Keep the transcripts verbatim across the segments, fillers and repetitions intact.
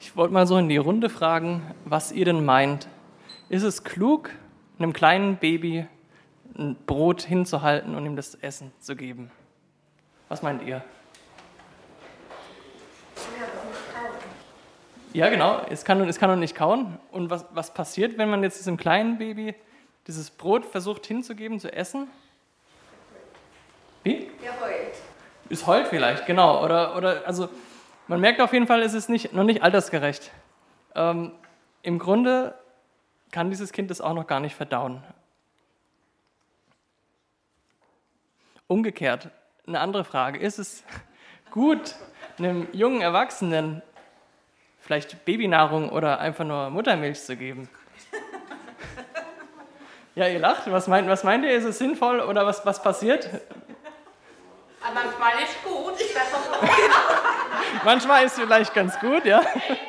Ich wollte mal so in die Runde fragen, was ihr denn meint. Ist es klug, einem kleinen Baby ein Brot hinzuhalten und ihm das Essen zu geben? Was meint ihr? Ja, genau, es kann, es kann noch nicht kauen. Und was, was passiert, wenn man jetzt diesem kleinen Baby dieses Brot versucht hinzugeben, zu essen? Wie? Der heult. Es heult vielleicht, genau. Oder, oder, also man merkt auf jeden Fall, es ist nicht, noch nicht altersgerecht. Ähm, Im Grunde kann dieses Kind das auch noch gar nicht verdauen. Umgekehrt, eine andere Frage. Ist es gut, einem jungen Erwachsenen vielleicht Babynahrung oder einfach nur Muttermilch zu geben? Ja, ihr lacht. Was meint, was meint ihr? Ist es sinnvoll oder was, was passiert? Aber manchmal ist gut. Manchmal ist es vielleicht ganz gut, ja.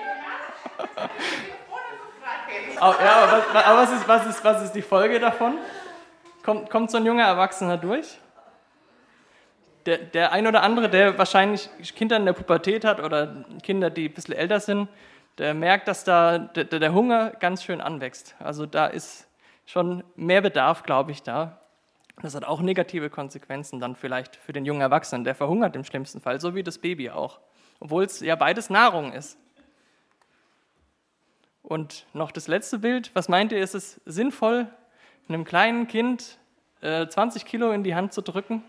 Oh, ja, aber, was, aber was, ist, was, ist, was ist die Folge davon? Kommt, kommt so ein junger Erwachsener durch? Der, der ein oder andere, der wahrscheinlich Kinder in der Pubertät hat oder Kinder, die ein bisschen älter sind, der merkt, dass da der, der Hunger ganz schön anwächst. Also da ist schon mehr Bedarf, glaube ich, da. Das hat auch negative Konsequenzen dann vielleicht für den jungen Erwachsenen. Der verhungert im schlimmsten Fall, so wie das Baby auch. Obwohl es ja beides Nahrung ist. Und noch das letzte Bild. Was meint ihr, ist es sinnvoll, einem kleinen Kind äh, zwanzig Kilo in die Hand zu drücken?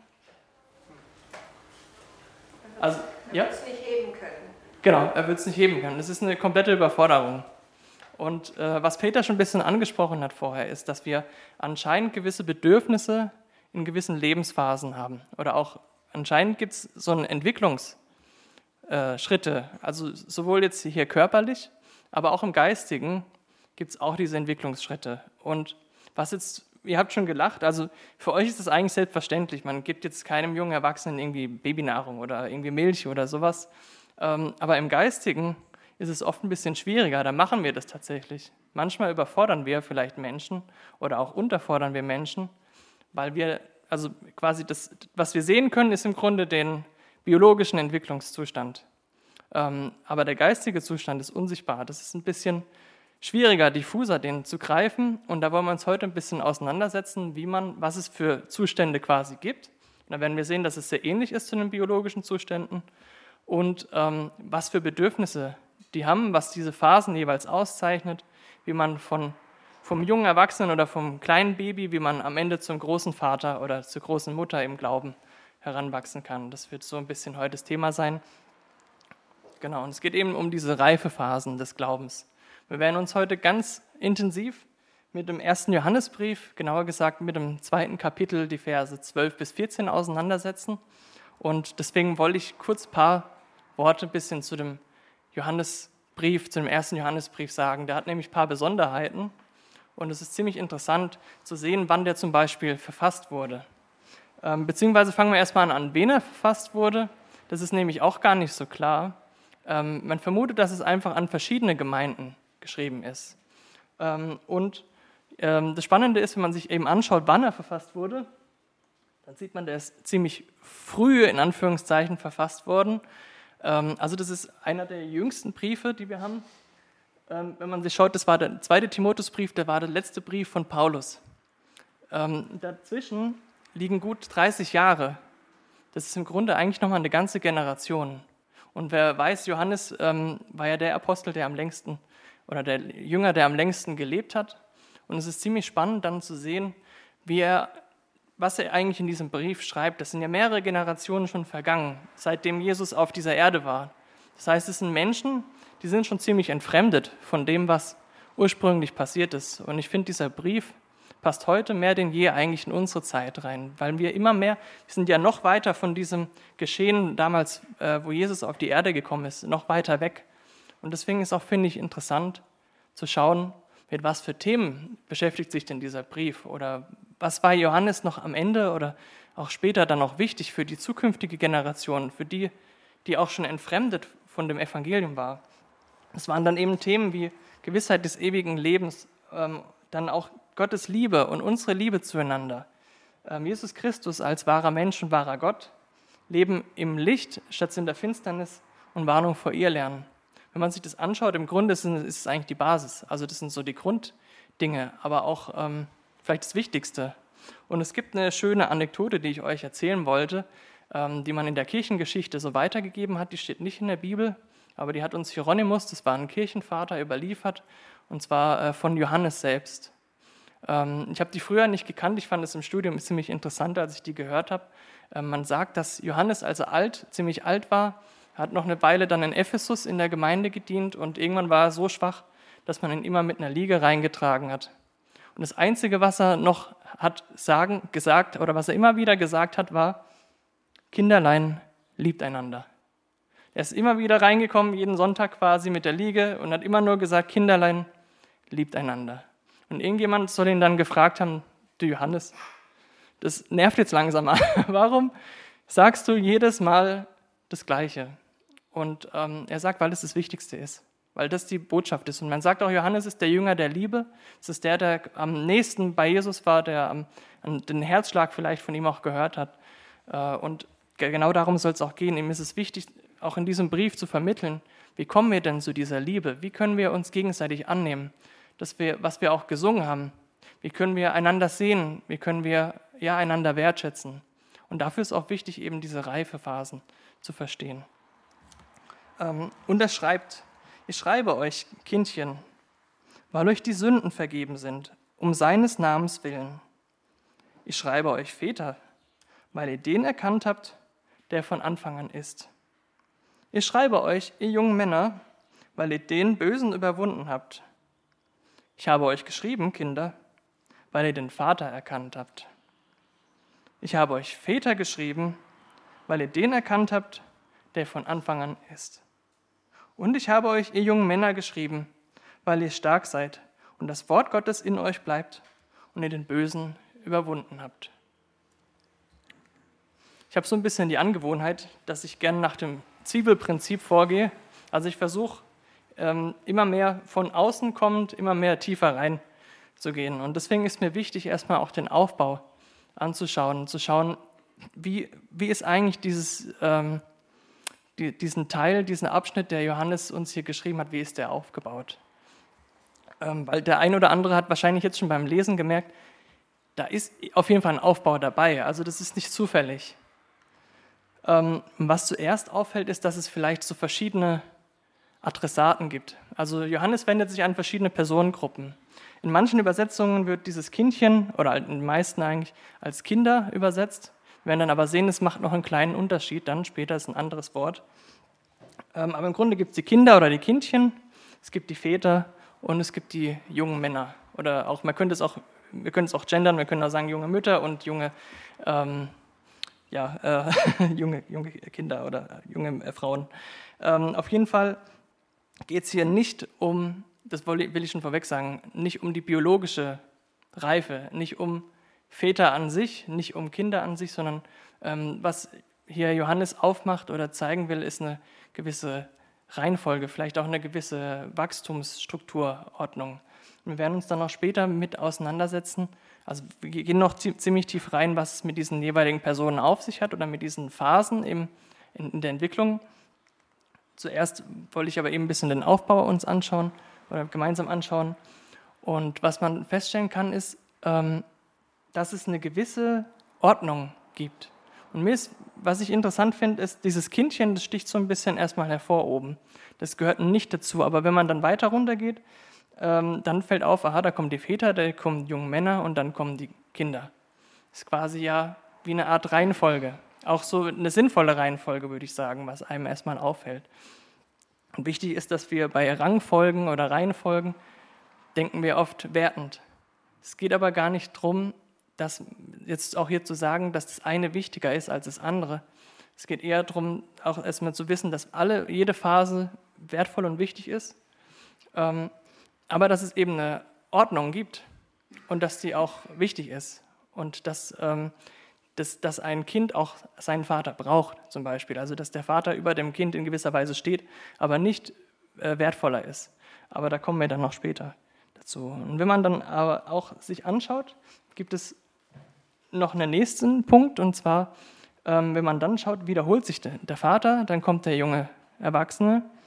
Also, ja? Er wird es nicht heben können. Genau, er wird es nicht heben können. Das ist eine komplette Überforderung. Und äh, was Peter schon ein bisschen angesprochen hat vorher, ist, dass wir anscheinend gewisse Bedürfnisse in gewissen Lebensphasen haben. Oder auch anscheinend gibt es so einen Entwicklungsschritte, äh, also sowohl jetzt hier körperlich, aber auch im Geistigen gibt es auch diese Entwicklungsschritte. Und was jetzt, ihr habt schon gelacht, also für euch ist das eigentlich selbstverständlich. Man gibt jetzt keinem jungen Erwachsenen irgendwie Babynahrung oder irgendwie Milch oder sowas. Ähm, aber im Geistigen ist es oft ein bisschen schwieriger, da machen wir das tatsächlich. Manchmal überfordern wir vielleicht Menschen oder auch unterfordern wir Menschen, weil wir, also quasi das, was wir sehen können, ist im Grunde den biologischen Entwicklungszustand. Ähm, aber der geistige Zustand ist unsichtbar. Das ist ein bisschen schwieriger, diffuser, den zu greifen. Und da wollen wir uns heute ein bisschen auseinandersetzen, wie man, was es für Zustände quasi gibt. Und da werden wir sehen, dass es sehr ähnlich ist zu den biologischen Zuständen und ähm, was für Bedürfnisse die haben, was diese Phasen jeweils auszeichnet, wie man von, vom jungen Erwachsenen oder vom kleinen Baby, wie man am Ende zum großen Vater oder zur großen Mutter im Glauben heranwachsen kann. Das wird so ein bisschen heute das Thema sein. Genau, und es geht eben um diese Reifephasen des Glaubens. Wir werden uns heute ganz intensiv mit dem ersten Johannesbrief, genauer gesagt mit dem zweiten Kapitel, die Verse zwölf bis vierzehn auseinandersetzen. Und deswegen wollte ich kurz ein paar Worte ein bisschen zu dem Johannesbrief, zu dem ersten Johannesbrief sagen. Der hat nämlich ein paar Besonderheiten und es ist ziemlich interessant zu sehen, wann der zum Beispiel verfasst wurde. Ähm, beziehungsweise fangen wir erstmal an, an wen er verfasst wurde. Das ist nämlich auch gar nicht so klar. Ähm, man vermutet, dass es einfach an verschiedene Gemeinden geschrieben ist. Ähm, und ähm, das Spannende ist, wenn man sich eben anschaut, wann er verfasst wurde, dann sieht man, der ist ziemlich früh in Anführungszeichen verfasst worden. Also das ist einer der jüngsten Briefe, die wir haben. Wenn man sich schaut, das war der zweite Timotheusbrief, der war der letzte Brief von Paulus. Dazwischen liegen gut dreißig Jahre. Das ist im Grunde eigentlich nochmal eine ganze Generation. Und wer weiß, Johannes war ja der Apostel, der am längsten, oder der Jünger, der am längsten gelebt hat. Und es ist ziemlich spannend dann zu sehen, wie er was er eigentlich in diesem Brief schreibt. Das sind ja mehrere Generationen schon vergangen, seitdem Jesus auf dieser Erde war. Das heißt, es sind Menschen, die sind schon ziemlich entfremdet von dem, was ursprünglich passiert ist. Und ich finde, dieser Brief passt heute mehr denn je eigentlich in unsere Zeit rein, weil wir immer mehr, wir sind ja noch weiter von diesem Geschehen damals, wo Jesus auf die Erde gekommen ist, noch weiter weg. Und deswegen ist auch, finde ich, interessant zu schauen, mit was für Themen beschäftigt sich denn dieser Brief oder was war Johannes noch am Ende oder auch später dann noch wichtig für die zukünftige Generation, für die, die auch schon entfremdet von dem Evangelium war. Es waren dann eben Themen wie Gewissheit des ewigen Lebens, ähm, dann auch Gottes Liebe und unsere Liebe zueinander. Ähm, Jesus Christus als wahrer Mensch und wahrer Gott, Leben im Licht statt in der Finsternis und Warnung vor Irrlernen. Wenn man sich das anschaut, im Grunde ist es, ist es eigentlich die Basis. Also das sind so die Grunddinge, aber auch ähm, vielleicht das Wichtigste. Und es gibt eine schöne Anekdote, die ich euch erzählen wollte, ähm, die man in der Kirchengeschichte so weitergegeben hat. Die steht nicht in der Bibel, aber die hat uns Hieronymus, das war ein Kirchenvater, überliefert, und zwar äh, von Johannes selbst. Ähm, ich habe die früher nicht gekannt, ich fand es im Studium ziemlich interessant, als ich die gehört habe. Ähm, man sagt, dass Johannes, als er alt, ziemlich alt war, hat noch eine Weile dann in Ephesus in der Gemeinde gedient und irgendwann war er so schwach, dass man ihn immer mit einer Liege reingetragen hat. Und das Einzige, was er noch hat sagen, gesagt oder was er immer wieder gesagt hat, war: Kinderlein, liebt einander. Er ist immer wieder reingekommen, jeden Sonntag quasi mit der Liege, und hat immer nur gesagt: Kinderlein, liebt einander. Und irgendjemand soll ihn dann gefragt haben: Du Johannes, das nervt jetzt langsam an. Warum sagst du jedes Mal das Gleiche? Und ähm, er sagt, weil es das Wichtigste ist, weil das die Botschaft ist. Und man sagt auch, Johannes ist der Jünger der Liebe. Das ist der, der am nächsten bei Jesus war, der am, an den Herzschlag vielleicht von ihm auch gehört hat. Äh, und genau darum soll es auch gehen. Ihm ist es wichtig, auch in diesem Brief zu vermitteln, wie kommen wir denn zu dieser Liebe? Wie können wir uns gegenseitig annehmen? Dass wir, was wir auch gesungen haben. Wie können wir einander sehen? Wie können wir ja, einander wertschätzen? Und dafür ist auch wichtig, eben diese Reifephasen zu verstehen. Ähm, und er schreibt: Ich schreibe euch, Kindchen, weil euch die Sünden vergeben sind, um seines Namens willen. Ich schreibe euch, Väter, weil ihr den erkannt habt, der von Anfang an ist. Ich schreibe euch, ihr jungen Männer, weil ihr den Bösen überwunden habt. Ich habe euch geschrieben, Kinder, weil ihr den Vater erkannt habt. Ich habe euch Väter geschrieben, weil ihr den erkannt habt, der von Anfang an ist. Und ich habe euch, ihr jungen Männer, geschrieben, weil ihr stark seid und das Wort Gottes in euch bleibt und ihr den Bösen überwunden habt. Ich habe so ein bisschen die Angewohnheit, dass ich gerne nach dem Zwiebelprinzip vorgehe. Also ich versuche, ähm, immer mehr von außen kommend, immer mehr tiefer rein zu gehen. Und deswegen ist mir wichtig, erstmal auch den Aufbau anzuschauen, zu schauen, wie, wie ist eigentlich dieses, ähm, die, diesen Teil, diesen Abschnitt, der Johannes uns hier geschrieben hat, wie ist der aufgebaut? Ähm, weil der ein oder andere hat wahrscheinlich jetzt schon beim Lesen gemerkt, da ist auf jeden Fall ein Aufbau dabei, also das ist nicht zufällig. Ähm, was zuerst auffällt, ist, dass es vielleicht so verschiedene Adressaten gibt. Also Johannes wendet sich an verschiedene Personengruppen. In manchen Übersetzungen wird dieses Kindchen, oder in den meisten eigentlich, als Kinder übersetzt. Wir werden dann aber sehen, es macht noch einen kleinen Unterschied, dann später ist ein anderes Wort. Ähm, aber im Grunde gibt es die Kinder oder die Kindchen, es gibt die Väter und es gibt die jungen Männer. Oder auch, man könnte es auch, wir können es auch gendern, wir können auch sagen junge Mütter und junge, ähm, ja, äh, junge, junge Kinder oder junge äh, Frauen. Ähm, auf jeden Fall geht es hier nicht um, das will ich schon vorweg sagen, nicht um die biologische Reife, nicht um Väter an sich, nicht um Kinder an sich, sondern ähm, was hier Johannes aufmacht oder zeigen will, ist eine gewisse Reihenfolge, vielleicht auch eine gewisse Wachstumsstrukturordnung. Wir werden uns dann auch später mit auseinandersetzen. Also wir gehen noch ziemlich tief rein, was es mit diesen jeweiligen Personen auf sich hat oder mit diesen Phasen im, in, in der Entwicklung. Zuerst wollte ich aber eben ein bisschen den Aufbau uns anschauen oder gemeinsam anschauen. Und was man feststellen kann, ist, ähm, dass es eine gewisse Ordnung gibt. Und mir ist, was ich interessant finde, ist, dieses Kindchen, das sticht so ein bisschen erstmal hervor oben. Das gehört nicht dazu, aber wenn man dann weiter runter geht, ähm, dann fällt auf, aha, da kommen die Väter, da kommen die jungen Männer und dann kommen die Kinder. Das ist quasi ja wie eine Art Reihenfolge. Auch so eine sinnvolle Reihenfolge, würde ich sagen, was einem erstmal auffällt. Und wichtig ist, dass wir bei Rangfolgen oder Reihenfolgen denken wir oft wertend. Es geht aber gar nicht darum, dass jetzt auch hier zu sagen, dass das eine wichtiger ist als das andere. Es geht eher darum, auch erstmal zu wissen, dass alle, jede Phase wertvoll und wichtig ist, ähm, aber dass es eben eine Ordnung gibt und dass die auch wichtig ist und dass, ähm, dass, dass ein Kind auch seinen Vater braucht, zum Beispiel. Also dass der Vater über dem Kind in gewisser Weise steht, aber nicht äh, wertvoller ist. Aber da kommen wir dann noch später dazu. Und wenn man dann aber auch sich anschaut, gibt es noch einen nächsten Punkt, und zwar, ähm, wenn man dann schaut, wiederholt sich der, der Vater, dann kommt der junge Erwachsene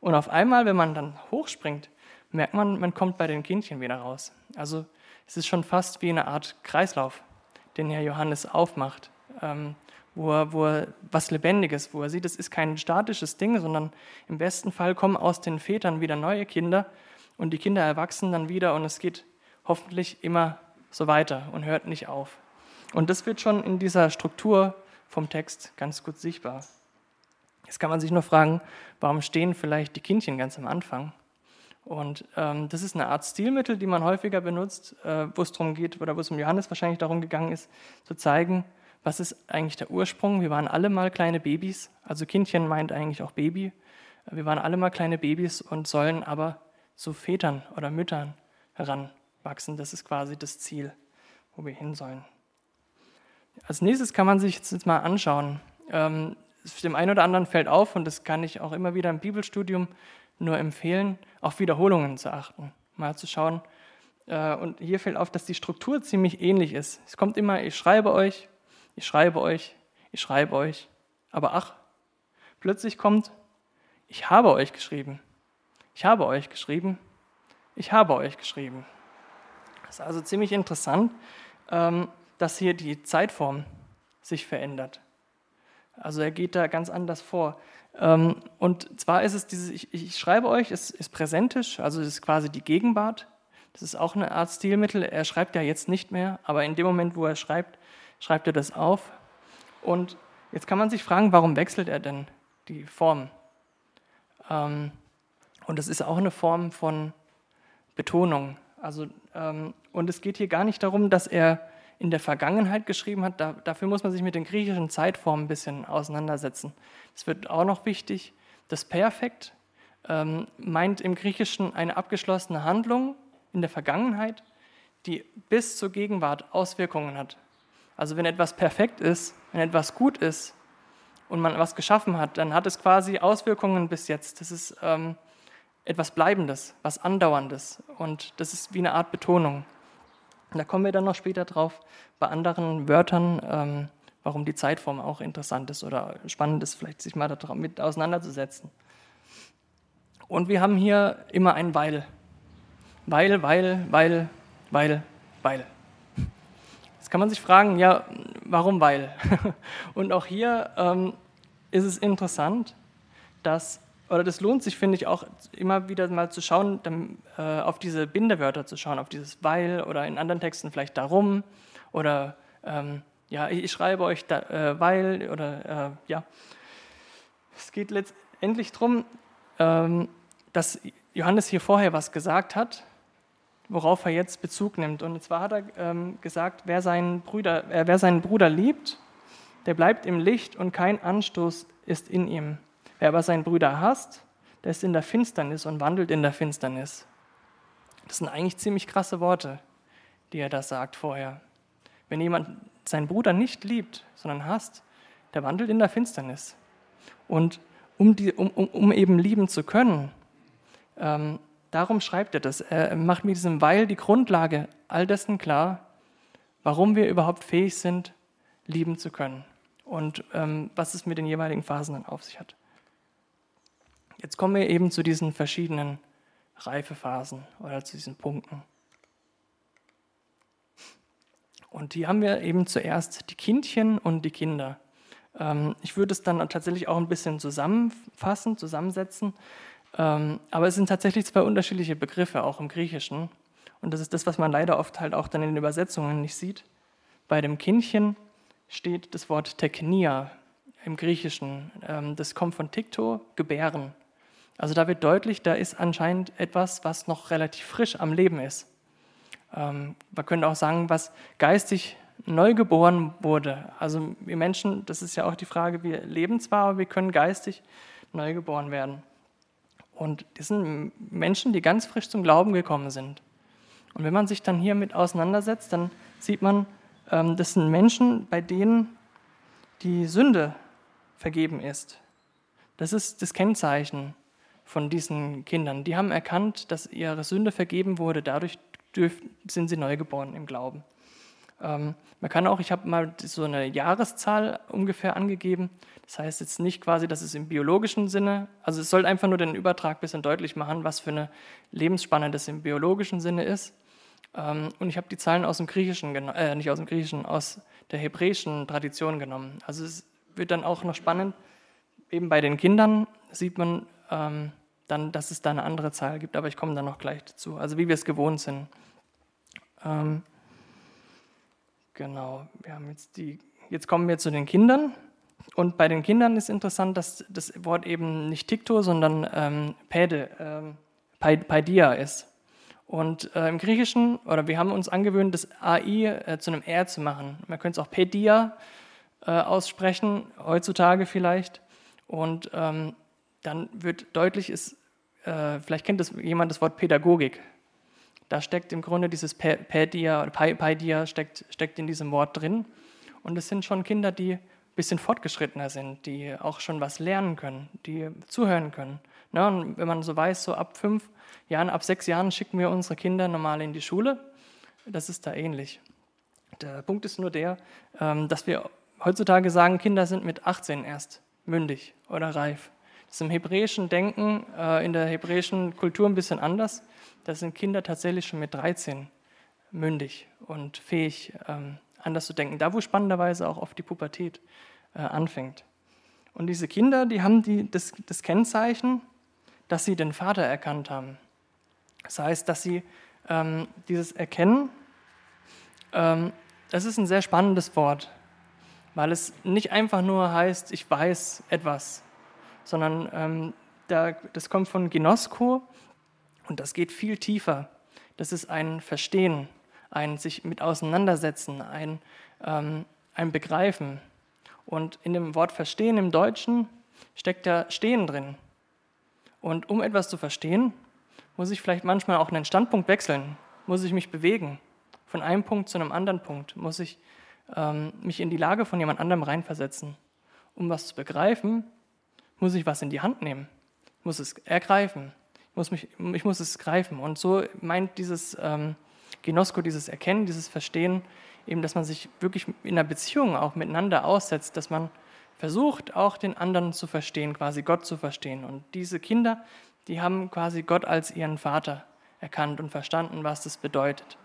Und auf einmal, wenn man dann hochspringt, merkt man, man kommt bei den Kindchen wieder raus. Also es ist schon fast wie eine Art Kreislauf, den Herr Johannes aufmacht, ähm, wo, er, wo er was Lebendiges, wo er sieht, es ist kein statisches Ding, sondern im besten Fall kommen aus den Vätern wieder neue Kinder und die Kinder erwachsen dann wieder und es geht hoffentlich immer so weiter und hört nicht auf. Und das wird schon in dieser Struktur vom Text ganz gut sichtbar. Jetzt kann man sich nur fragen, warum stehen vielleicht die Kindchen ganz am Anfang? Und ähm, das ist eine Art Stilmittel, die man häufiger benutzt, äh, wo es darum geht, oder wo es um Johannes wahrscheinlich darum gegangen ist, zu zeigen, was ist eigentlich der Ursprung. Wir waren alle mal kleine Babys, also Kindchen meint eigentlich auch Baby. Wir waren alle mal kleine Babys und sollen aber zu Vätern oder Müttern heranwachsen. Das ist quasi das Ziel, wo wir hin sollen. Als nächstes kann man sich jetzt mal anschauen. Ähm, dem einen oder anderen fällt auf, und das kann ich auch immer wieder im Bibelstudium nur empfehlen, auf Wiederholungen zu achten. Mal zu schauen. Äh, und hier fällt auf, dass die Struktur ziemlich ähnlich ist. Es kommt immer, ich schreibe euch, ich schreibe euch, ich schreibe euch. Aber ach, plötzlich kommt, ich habe euch geschrieben. Ich habe euch geschrieben. Ich habe euch geschrieben. Das ist also ziemlich interessant, ähm, dass hier die Zeitform sich verändert. Also er geht da ganz anders vor. Ähm, und zwar ist es dieses, ich, ich schreibe euch, es ist präsentisch, also es ist quasi die Gegenwart. Das ist auch eine Art Stilmittel. Er schreibt ja jetzt nicht mehr, aber in dem Moment, wo er schreibt, schreibt er das auf. Und jetzt kann man sich fragen, warum wechselt er denn die Form? Ähm, und das ist auch eine Form von Betonung. Also, ähm, und es geht hier gar nicht darum, dass er in der Vergangenheit geschrieben hat. Da, dafür muss man sich mit den griechischen Zeitformen ein bisschen auseinandersetzen. Es wird auch noch wichtig, das Perfekt ähm, meint im Griechischen eine abgeschlossene Handlung in der Vergangenheit, die bis zur Gegenwart Auswirkungen hat. Also wenn etwas perfekt ist, wenn etwas gut ist und man was geschaffen hat, dann hat es quasi Auswirkungen bis jetzt. Das ist ähm, etwas Bleibendes, was Andauerndes, und das ist wie eine Art Betonung. Und da kommen wir dann noch später drauf, bei anderen Wörtern, ähm, warum die Zeitform auch interessant ist oder spannend ist, vielleicht sich mal damit auseinanderzusetzen. Und wir haben hier immer ein Weil. Weil, weil, weil, weil, weil. Jetzt kann man sich fragen, ja, warum weil? Und auch hier ähm, ist es interessant, dass, oder das lohnt sich, finde ich, auch immer wieder mal zu schauen, dann, äh, auf diese Bindewörter zu schauen, auf dieses weil oder in anderen Texten vielleicht darum oder ähm, ja, ich, ich schreibe euch da, äh, weil oder äh, ja. Es geht letztendlich darum, ähm, dass Johannes hier vorher was gesagt hat, worauf er jetzt Bezug nimmt. Und zwar hat er ähm, gesagt, wer seinen, Brüder, äh, wer seinen Bruder liebt, der bleibt im Licht und kein Anstoß ist in ihm. Wer aber seinen Bruder hasst, der ist in der Finsternis und wandelt in der Finsternis. Das sind eigentlich ziemlich krasse Worte, die er da sagt vorher. Wenn jemand seinen Bruder nicht liebt, sondern hasst, der wandelt in der Finsternis. Und um, die, um, um, um eben lieben zu können, ähm, darum schreibt er das. Er macht mit diesem Weil die Grundlage all dessen klar, warum wir überhaupt fähig sind, lieben zu können und ähm, was es mit den jeweiligen Phasen dann auf sich hat. Jetzt kommen wir eben zu diesen verschiedenen Reifephasen oder zu diesen Punkten. Und hier haben wir eben zuerst die Kindchen und die Kinder. Ähm, ich würde es dann tatsächlich auch ein bisschen zusammenfassen, zusammensetzen. Ähm, aber es sind tatsächlich zwei unterschiedliche Begriffe, auch im Griechischen. Und das ist das, was man leider oft halt auch dann in den Übersetzungen nicht sieht. Bei dem Kindchen steht das Wort teknia im Griechischen. Ähm, das kommt von tikto, gebären. Also da wird deutlich, da ist anscheinend etwas, was noch relativ frisch am Leben ist. Ähm, man könnte auch sagen, was geistig neu geboren wurde. Also wir Menschen, das ist ja auch die Frage, wir leben zwar, aber wir können geistig neu geboren werden. Und das sind Menschen, die ganz frisch zum Glauben gekommen sind. Und wenn man sich dann hiermit auseinandersetzt, dann sieht man, ähm, das sind Menschen, bei denen die Sünde vergeben ist. Das ist das Kennzeichen von diesen Kindern. Die haben erkannt, dass ihre Sünde vergeben wurde, dadurch dürf, sind sie neu geboren im Glauben. Ähm, man kann auch, ich habe mal so eine Jahreszahl ungefähr angegeben. Das heißt jetzt nicht quasi, dass es im biologischen Sinne, also es soll einfach nur den Übertrag ein bisschen deutlich machen, was für eine Lebensspanne das im biologischen Sinne ist. Ähm, und ich habe die Zahlen aus dem Griechischen, geno- äh, nicht aus dem Griechischen, aus der hebräischen Tradition genommen. Also es wird dann auch noch spannend, eben bei den Kindern sieht man ähm, dann, dass es da eine andere Zahl gibt, aber ich komme dann noch gleich dazu, also wie wir es gewohnt sind. Ähm, genau, wir haben jetzt die, jetzt kommen wir zu den Kindern und bei den Kindern ist interessant, dass das Wort eben nicht Tikto, sondern ähm, Päde, ähm, Paidia ist. Und äh, im Griechischen, oder wir haben uns angewöhnt, das A I äh, zu einem R zu machen. Man könnte es auch Pädia äh, aussprechen, heutzutage vielleicht. Und ähm, dann wird deutlich, ist, äh, vielleicht kennt das jemand das Wort Pädagogik. Da steckt im Grunde dieses Pädia oder Paidia steckt, steckt in diesem Wort drin. Und es sind schon Kinder, die ein bisschen fortgeschrittener sind, die auch schon was lernen können, die zuhören können. Ne? Und wenn man so weiß, so ab fünf Jahren, ab sechs Jahren schicken wir unsere Kinder normal in die Schule. Das ist da ähnlich. Der Punkt ist nur der, ähm, dass wir heutzutage sagen, Kinder sind mit achtzehn erst mündig oder reif. Das ist im hebräischen Denken, äh, in der hebräischen Kultur ein bisschen anders. Da sind Kinder tatsächlich schon mit dreizehn mündig und fähig, ähm, anders zu denken. Da, wo spannenderweise auch oft die Pubertät äh, anfängt. Und diese Kinder, die haben die, das, das Kennzeichen, dass sie den Vater erkannt haben. Das heißt, dass sie ähm, dieses Erkennen, ähm, das ist ein sehr spannendes Wort, weil es nicht einfach nur heißt, ich weiß etwas, sondern ähm, da, das kommt von Ginosko und das geht viel tiefer. Das ist ein Verstehen, ein sich mit auseinandersetzen, ein, ähm, ein Begreifen. Und in dem Wort Verstehen im Deutschen steckt da Stehen drin. Und um etwas zu verstehen, muss ich vielleicht manchmal auch einen Standpunkt wechseln, muss ich mich bewegen, von einem Punkt zu einem anderen Punkt, muss ich ähm, mich in die Lage von jemand anderem reinversetzen. Um was zu begreifen, muss ich was in die Hand nehmen, ich muss es ergreifen, ich muss, mich, ich muss es greifen. Und so meint dieses ähm, Ginosko, dieses Erkennen, dieses Verstehen, eben, dass man sich wirklich in einer Beziehung auch miteinander aussetzt, dass man versucht, auch den anderen zu verstehen, quasi Gott zu verstehen. Und diese Kinder, die haben quasi Gott als ihren Vater erkannt und verstanden, was das bedeutet.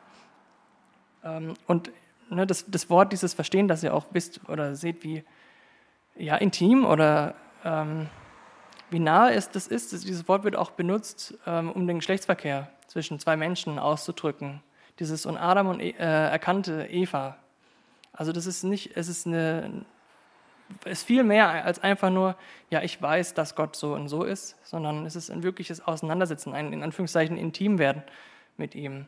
Ähm, und ne, das, das Wort, dieses Verstehen, das ihr auch wisst oder seht, wie ja, intim oder ähm, wie nahe es das ist, dieses Wort wird auch benutzt, ähm, um den Geschlechtsverkehr zwischen zwei Menschen auszudrücken. Dieses und Adam und e, äh, erkannte Eva. Also das ist nicht, es ist eine, es ist viel mehr als einfach nur, ja, ich weiß, dass Gott so und so ist, sondern es ist ein wirkliches Auseinandersetzen, ein in Anführungszeichen intim werden mit ihm.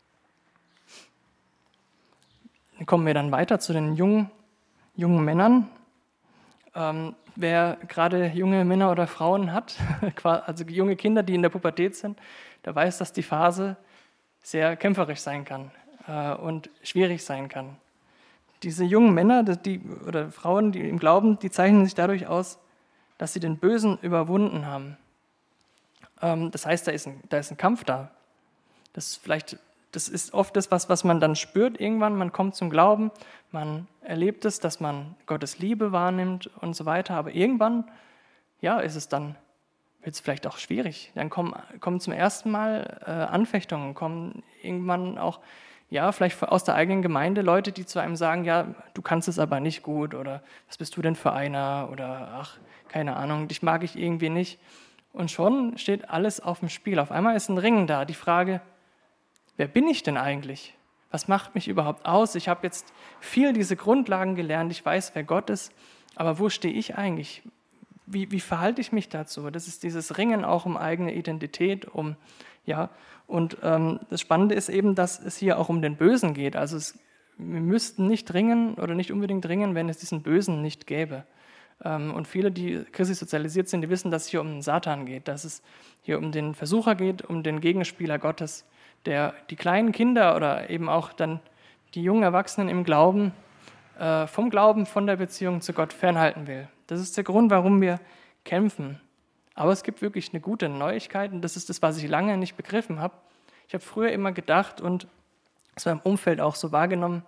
Dann kommen wir dann weiter zu den jungen, jungen Männern. Ähm, wer gerade junge Männer oder Frauen hat, also junge Kinder, die in der Pubertät sind, der weiß, dass die Phase sehr kämpferisch sein kann äh, und schwierig sein kann. Diese jungen Männer die, oder Frauen, die im Glauben, die zeichnen sich dadurch aus, dass sie den Bösen überwunden haben. Ähm, das heißt, da ist, ein, da ist ein Kampf da. Das ist vielleicht, das ist oft das, was, was man dann spürt irgendwann. Man kommt zum Glauben, man erlebt es, dass man Gottes Liebe wahrnimmt und so weiter. Aber irgendwann, ja, ist es dann, wird es vielleicht auch schwierig. Dann kommen, kommen zum ersten Mal äh, Anfechtungen, kommen irgendwann auch, ja, vielleicht aus der eigenen Gemeinde Leute, die zu einem sagen, ja, du kannst es aber nicht gut oder was bist du denn für einer oder ach, keine Ahnung, dich mag ich irgendwie nicht. Und schon steht alles auf dem Spiel. Auf einmal ist ein Ringen da. Die Frage, wer bin ich denn eigentlich? Was macht mich überhaupt aus? Ich habe jetzt viel diese Grundlagen gelernt, ich weiß, wer Gott ist, aber wo stehe ich eigentlich? Wie, wie verhalte ich mich dazu? Das ist dieses Ringen auch um eigene Identität, um, ja, und ähm, das Spannende ist eben, dass es hier auch um den Bösen geht. Also es, wir müssten nicht ringen oder nicht unbedingt ringen, wenn es diesen Bösen nicht gäbe. Ähm, und viele, die christlich sozialisiert sind, die wissen, dass es hier um den Satan geht, dass es hier um den Versucher geht, um den Gegenspieler Gottes, der die kleinen Kinder oder eben auch dann die jungen Erwachsenen im Glauben, äh, vom Glauben, von der Beziehung zu Gott fernhalten will. Das ist der Grund, warum wir kämpfen. Aber es gibt wirklich eine gute Neuigkeit und das ist das, was ich lange nicht begriffen habe. Ich habe früher immer gedacht und es war im Umfeld auch so wahrgenommen,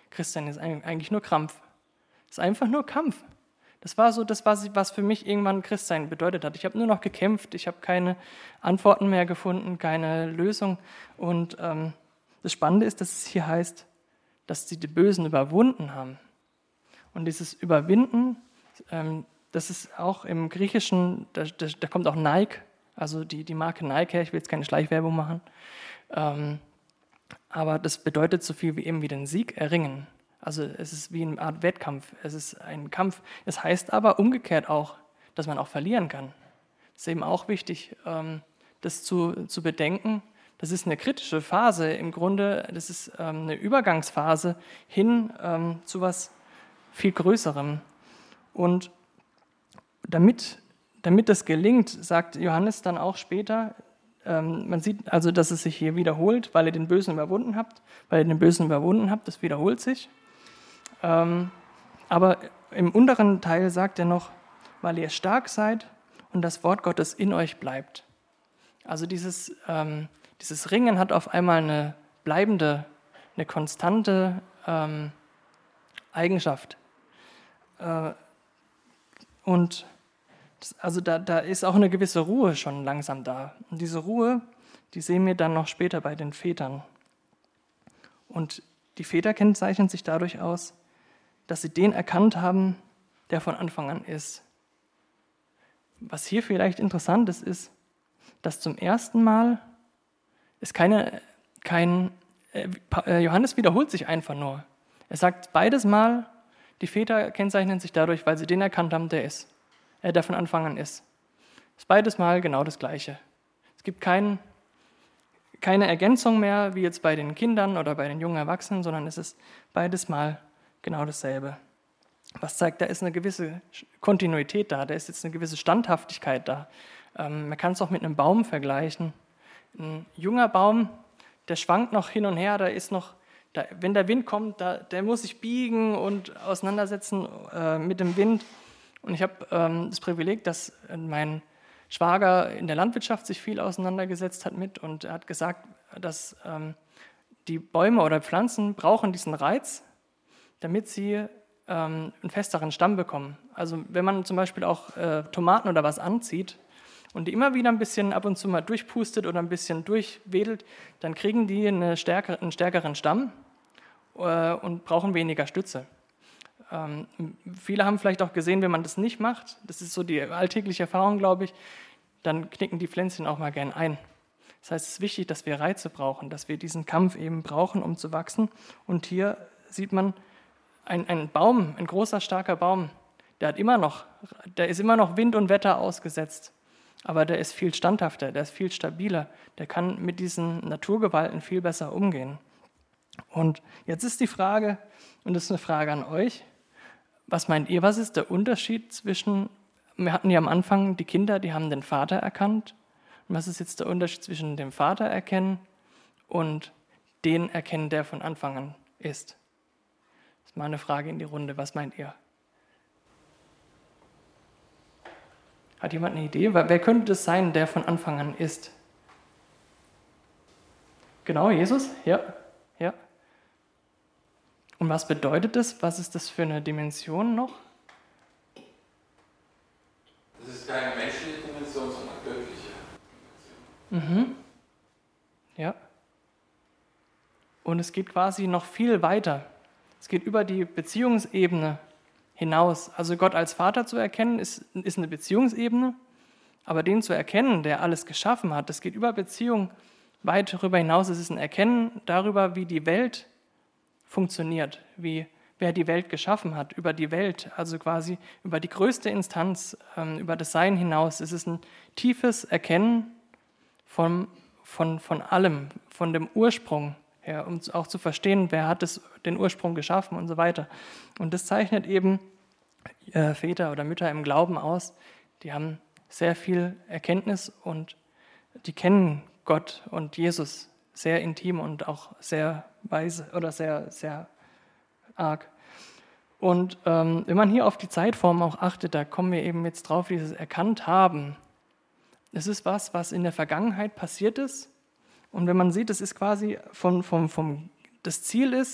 Christsein ist eigentlich nur Krampf. Es ist einfach nur Kampf. Das war so das, was für mich irgendwann Christsein bedeutet hat. Ich habe nur noch gekämpft, ich habe keine Antworten mehr gefunden, keine Lösung. Und ähm, das Spannende ist, dass es hier heißt, dass sie die Bösen überwunden haben. Und dieses Überwinden, ähm, das ist auch im Griechischen, da, da, da kommt auch Nike, also die, die Marke Nike her, ich will jetzt keine Schleichwerbung machen, ähm, aber das bedeutet so viel wie eben wie den Sieg erringen. Also es ist wie eine Art Wettkampf, es ist ein Kampf. Es heißt aber umgekehrt auch, dass man auch verlieren kann. Das ist eben auch wichtig, ähm, das zu, zu bedenken. Das ist eine kritische Phase im Grunde, das ist ähm, eine Übergangsphase hin ähm, zu was viel Größerem. Und damit, damit das gelingt, sagt Johannes dann auch später, ähm, man sieht also, dass es sich hier wiederholt, weil ihr den Bösen überwunden habt, weil ihr den Bösen überwunden habt, das wiederholt sich. Ähm, aber im unteren Teil sagt er noch, weil ihr stark seid und das Wort Gottes in euch bleibt. Also dieses, ähm, dieses Ringen hat auf einmal eine bleibende, eine konstante ähm, Eigenschaft. Äh, und das, also da, da ist auch eine gewisse Ruhe schon langsam da. Und diese Ruhe, die sehen wir dann noch später bei den Vätern. Und die Väter kennzeichnen sich dadurch aus, dass sie den erkannt haben, der von Anfang an ist. Was hier vielleicht interessant ist, ist, dass zum ersten Mal ist keine, kein, äh, Johannes wiederholt sich einfach nur. Er sagt beides Mal, die Väter kennzeichnen sich dadurch, weil sie den erkannt haben, der ist, äh, der von Anfang an ist. Ist beides Mal genau das Gleiche. Es gibt kein, keine Ergänzung mehr, wie jetzt bei den Kindern oder bei den jungen Erwachsenen, sondern es ist beides Mal genau dasselbe. Was zeigt, da ist eine gewisse Kontinuität da, da ist jetzt eine gewisse Standhaftigkeit da. Ähm, man kann es auch mit einem Baum vergleichen. Ein junger Baum, der schwankt noch hin und her, da ist noch, da, wenn der Wind kommt, da, der muss sich biegen und auseinandersetzen äh, mit dem Wind. Und ich habe ähm, das Privileg, dass mein Schwager in der Landwirtschaft sich viel auseinandergesetzt hat mit und er hat gesagt, dass ähm, die Bäume oder Pflanzen brauchen diesen Reiz, damit sie ähm, einen festeren Stamm bekommen. Also wenn man zum Beispiel auch äh, Tomaten oder was anzieht und die immer wieder ein bisschen ab und zu mal durchpustet oder ein bisschen durchwedelt, dann kriegen die eine stärkere, einen stärkeren Stamm äh, und brauchen weniger Stütze. Ähm, viele haben vielleicht auch gesehen, wenn man das nicht macht, das ist so die alltägliche Erfahrung, glaube ich, dann knicken die Pflänzchen auch mal gern ein. Das heißt, es ist wichtig, dass wir Reize brauchen, dass wir diesen Kampf eben brauchen, um zu wachsen. Und hier sieht man, ein, ein Baum, ein großer, starker Baum, der hat immer noch, der ist immer noch Wind und Wetter ausgesetzt, aber der ist viel standhafter, der ist viel stabiler, der kann mit diesen Naturgewalten viel besser umgehen. Und jetzt ist die Frage, und das ist eine Frage an euch, was meint ihr, was ist der Unterschied zwischen, wir hatten ja am Anfang die Kinder, die haben den Vater erkannt, und was ist jetzt der Unterschied zwischen dem Vater erkennen und den erkennen, der von Anfang an ist? Das ist mal eine Frage in die Runde, was meint ihr? Hat jemand eine Idee? Wer könnte es sein, der von Anfang an ist? Genau, Jesus? Ja, ja. Und was bedeutet das? Was ist das für eine Dimension noch? Das ist keine menschliche Dimension, sondern eine göttliche Dimension. Mhm. Ja. Und es geht quasi noch viel weiter. Es geht über die Beziehungsebene hinaus. Also Gott als Vater zu erkennen, ist, ist eine Beziehungsebene, aber den zu erkennen, der alles geschaffen hat, das geht über Beziehung weit darüber hinaus. Es ist ein Erkennen darüber, wie die Welt funktioniert, wie wer die Welt geschaffen hat, über die Welt, also quasi über die größte Instanz, ähm, über das Sein hinaus. Es ist ein tiefes Erkennen von, von, von allem, von dem Ursprung her, um auch zu verstehen, wer hat es, den Ursprung geschaffen und so weiter. Und das zeichnet eben äh, Väter oder Mütter im Glauben aus. Die haben sehr viel Erkenntnis und die kennen Gott und Jesus sehr intim und auch sehr weise oder sehr, sehr arg. Und ähm, wenn man hier auf die Zeitform auch achtet, da kommen wir eben jetzt drauf, dieses erkannt haben. Es ist was, was in der Vergangenheit passiert ist. Und wenn man sieht, das ist quasi vom, vom, vom, das Ziel ist,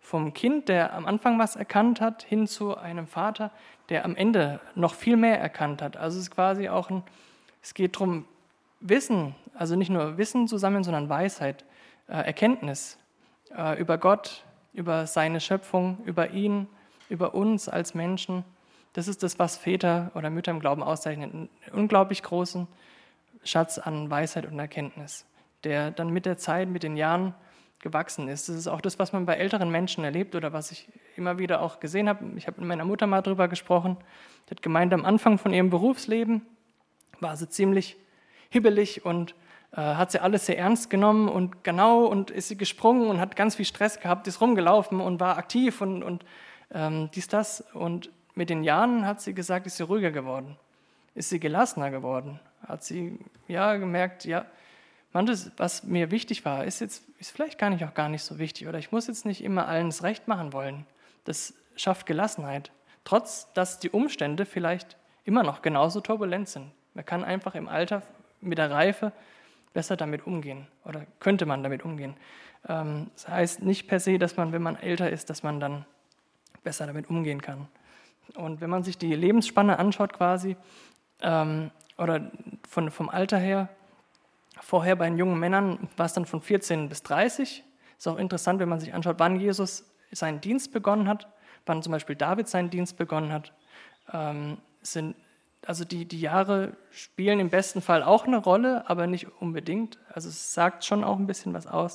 vom Kind, der am Anfang was erkannt hat, hin zu einem Vater, der am Ende noch viel mehr erkannt hat. Also es ist quasi auch ein, es geht darum, Wissen, also nicht nur Wissen zu sammeln, sondern Weisheit, äh, Erkenntnis äh, über Gott, über seine Schöpfung, über ihn, über uns als Menschen. Das ist das, was Väter oder Mütter im Glauben auszeichnet. Einen unglaublich großen Schatz an Weisheit und Erkenntnis, der dann mit der Zeit, mit den Jahren gewachsen ist. Das ist auch das, was man bei älteren Menschen erlebt oder was ich immer wieder auch gesehen habe. Ich habe mit meiner Mutter mal darüber gesprochen. Die hat gemeint, am Anfang von ihrem Berufsleben war sie ziemlich hibbelig und äh, hat sie alles sehr ernst genommen und genau und ist sie gesprungen und hat ganz viel Stress gehabt, ist rumgelaufen und war aktiv und, und ähm, dies, das. Und mit den Jahren hat sie gesagt, ist sie ruhiger geworden, ist sie gelassener geworden, hat sie ja gemerkt, ja, manches, was mir wichtig war, ist jetzt ist vielleicht gar nicht auch gar nicht so wichtig oder ich muss jetzt nicht immer allen das Recht machen wollen. Das schafft Gelassenheit, trotz dass die Umstände vielleicht immer noch genauso turbulent sind. Man kann einfach im Alter mit der Reife besser damit umgehen oder könnte man damit umgehen. Ähm, das heißt nicht per se, dass man, wenn man älter ist, dass man dann besser damit umgehen kann. Und wenn man sich die Lebensspanne anschaut quasi ähm, oder von, vom Alter her, vorher bei den jungen Männern war es dann von vierzehn bis dreißig. Ist auch interessant, wenn man sich anschaut, wann Jesus seinen Dienst begonnen hat, wann zum Beispiel David seinen Dienst begonnen hat. Ähm, sind, also die, die Jahre spielen im besten Fall auch eine Rolle, aber nicht unbedingt. Also es sagt schon auch ein bisschen was aus.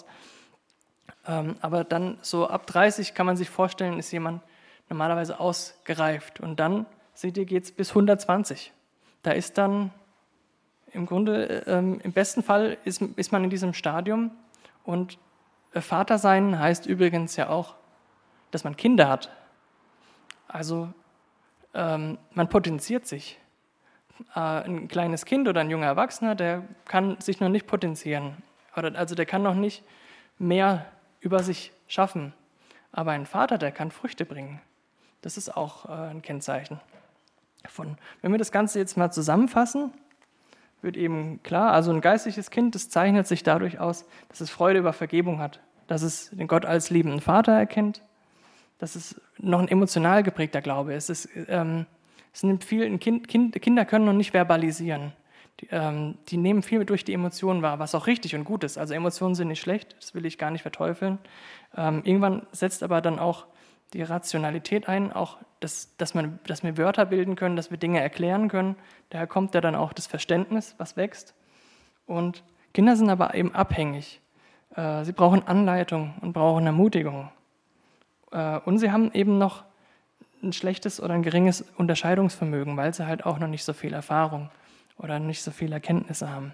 Ähm, aber dann so ab dreißig kann man sich vorstellen, ist jemand normalerweise ausgereift. Und dann, seht ihr, geht es bis hundertzwanzig. Da ist dann im Grunde, ähm, im besten Fall ist, ist man in diesem Stadium und äh, Vater sein heißt übrigens ja auch, dass man Kinder hat. Also ähm, man potenziert sich. Äh, ein kleines Kind oder ein junger Erwachsener, der kann sich noch nicht potenzieren. Oder, also der kann noch nicht mehr über sich schaffen. Aber ein Vater, der kann Früchte bringen. Das ist auch äh, ein Kennzeichen davon. Wenn wir das Ganze jetzt mal zusammenfassen, wird eben klar, also ein geistliches Kind, das zeichnet sich dadurch aus, dass es Freude über Vergebung hat, dass es den Gott als liebenden Vater erkennt, dass es noch ein emotional geprägter Glaube ist. Es, ähm, es nimmt viel, ein kind, kind, Kinder können noch nicht verbalisieren. Die, ähm, die nehmen viel durch die Emotionen wahr, was auch richtig und gut ist. Also Emotionen sind nicht schlecht, das will ich gar nicht verteufeln. Ähm, irgendwann setzt aber dann auch die Rationalität ein, auch das, dass, man, dass wir Wörter bilden können, dass wir Dinge erklären können. Daher kommt ja dann auch das Verständnis, was wächst. Und Kinder sind aber eben abhängig. Äh, sie brauchen Anleitung und brauchen Ermutigung. Äh, und sie haben eben noch ein schlechtes oder ein geringes Unterscheidungsvermögen, weil sie halt auch noch nicht so viel Erfahrung oder nicht so viele Erkenntnisse haben.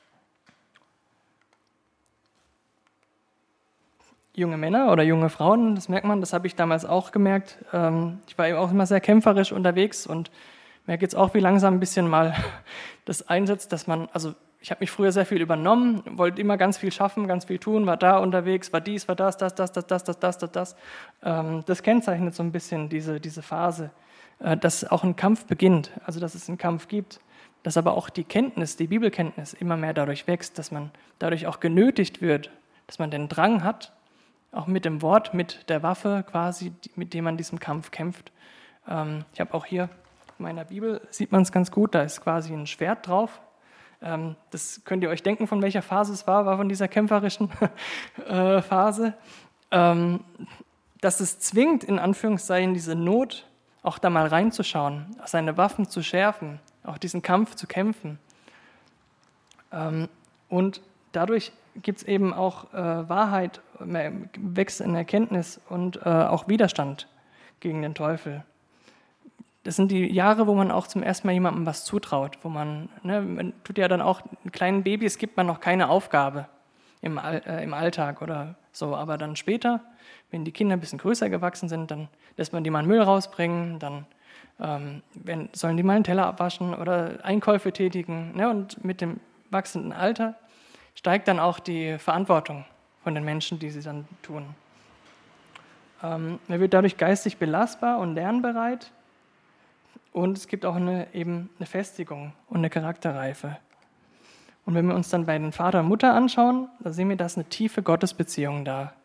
Junge Männer oder junge Frauen, das merkt man, das habe ich damals auch gemerkt. Ich war eben auch immer sehr kämpferisch unterwegs und merke jetzt auch, wie langsam ein bisschen mal das einsetzt, dass man, also ich habe mich früher sehr viel übernommen, wollte immer ganz viel schaffen, ganz viel tun, war da unterwegs, war dies, war das, das, das, das, das, das, das, das, das. Das kennzeichnet so ein bisschen diese, diese Phase, dass auch ein Kampf beginnt, also dass es einen Kampf gibt, dass aber auch die Kenntnis, die Bibelkenntnis immer mehr dadurch wächst, dass man dadurch auch genötigt wird, dass man den Drang hat, auch mit dem Wort, mit der Waffe quasi, mit dem man diesen Kampf kämpft. Ähm, ich habe auch hier in meiner Bibel, sieht man es ganz gut, da ist quasi ein Schwert drauf. Ähm, das könnt ihr euch denken, von welcher Phase es war, war von dieser kämpferischen äh, Phase. Ähm, dass es zwingt, in Anführungszeichen, diese Not, auch da mal reinzuschauen, seine Waffen zu schärfen, auch diesen Kampf zu kämpfen. Ähm, und dadurch gibt es eben auch äh, Wahrheit, wächst in Erkenntnis und äh, auch Widerstand gegen den Teufel. Das sind die Jahre, wo man auch zum ersten Mal jemandem was zutraut, wo man, ne, man tut ja dann auch kleinen Babys, gibt man noch keine Aufgabe im, äh, im Alltag oder so, aber dann später, wenn die Kinder ein bisschen größer gewachsen sind, dann lässt man die mal Müll rausbringen, dann ähm, wenn, sollen die mal einen Teller abwaschen oder Einkäufe tätigen, ne, und mit dem wachsenden Alter steigt dann auch die Verantwortung von den Menschen, die sie dann tun. Ähm, man wird dadurch geistig belastbar und lernbereit und es gibt auch eine, eben eine Festigung und eine Charakterreife. Und wenn wir uns dann bei den Vater und Mutter anschauen, da sehen wir, da ist eine tiefe Gottesbeziehung da.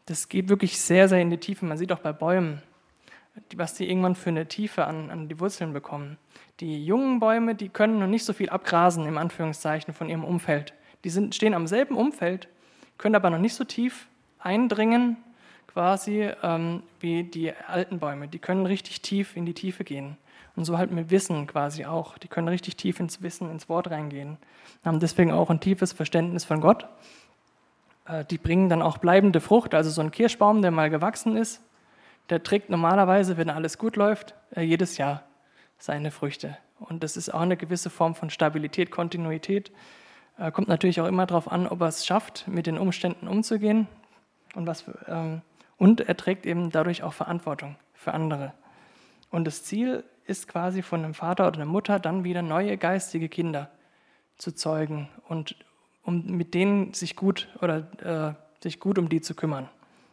das geht wirklich sehr, sehr in die Tiefe. Man sieht auch bei Bäumen, was die irgendwann für eine Tiefe an, an die Wurzeln bekommen. Die jungen Bäume, die können noch nicht so viel abgrasen, im Anführungszeichen, von ihrem Umfeld. Die sind, stehen am selben Umfeld, können aber noch nicht so tief eindringen, quasi ähm, wie die alten Bäume. Die können richtig tief in die Tiefe gehen. Und so halt mit Wissen quasi auch. Die können richtig tief ins Wissen, ins Wort reingehen. Haben deswegen auch ein tiefes Verständnis von Gott. Äh, die bringen dann auch bleibende Frucht. Also so ein Kirschbaum, der mal gewachsen ist, der trägt normalerweise, wenn alles gut läuft, äh, jedes Jahr seine Früchte. Und das ist auch eine gewisse Form von Stabilität, Kontinuität. Äh, kommt natürlich auch immer darauf an, ob er es schafft, mit den Umständen umzugehen. Und, was, ähm, und er trägt eben dadurch auch Verantwortung für andere. Und das Ziel ist quasi von einem Vater oder einer Mutter dann wieder neue geistige Kinder zu zeugen und um mit denen sich gut oder äh, sich gut um die zu kümmern.